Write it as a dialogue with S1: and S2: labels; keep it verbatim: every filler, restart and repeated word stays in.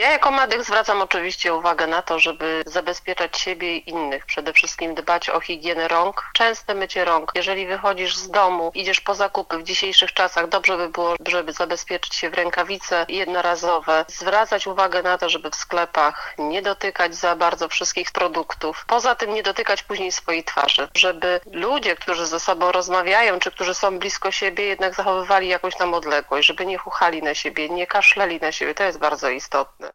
S1: Ja jako medyk zwracam oczywiście uwagę na to, żeby zabezpieczać siebie i innych. Przede wszystkim dbać o higienę rąk, częste mycie rąk. Jeżeli wychodzisz z domu, idziesz po zakupy w dzisiejszych czasach, dobrze by było, żeby zabezpieczyć się w rękawice jednorazowe. Zwracać uwagę na to, żeby w sklepach nie dotykać za bardzo wszystkich produktów. Poza tym nie dotykać później swojej twarzy. Żeby ludzie, którzy ze sobą rozmawiają, czy którzy są blisko siebie, jednak zachowywali jakąś tam odległość. Żeby nie chuchali na siebie, nie kaszleli na siebie. To jest bardzo istotne.